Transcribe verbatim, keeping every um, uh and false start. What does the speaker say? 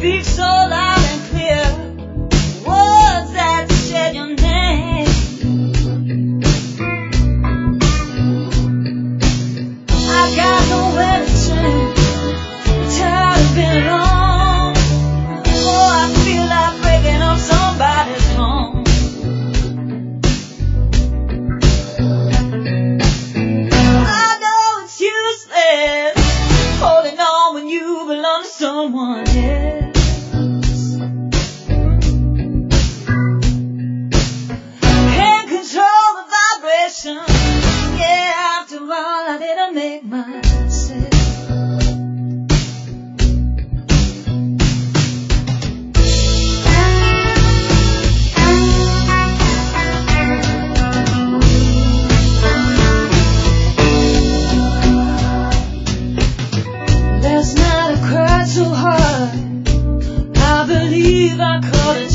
speak so loud and clear, words that said your name. I got nowhere to turn, tired of being alone. Oh, I feel like breaking up somebody's home. I know it's useless holding on when you belong to someone else. Can't control the vibration. Yeah, after all, I didn't make myself. Last night I cried so hard, I believe I caught it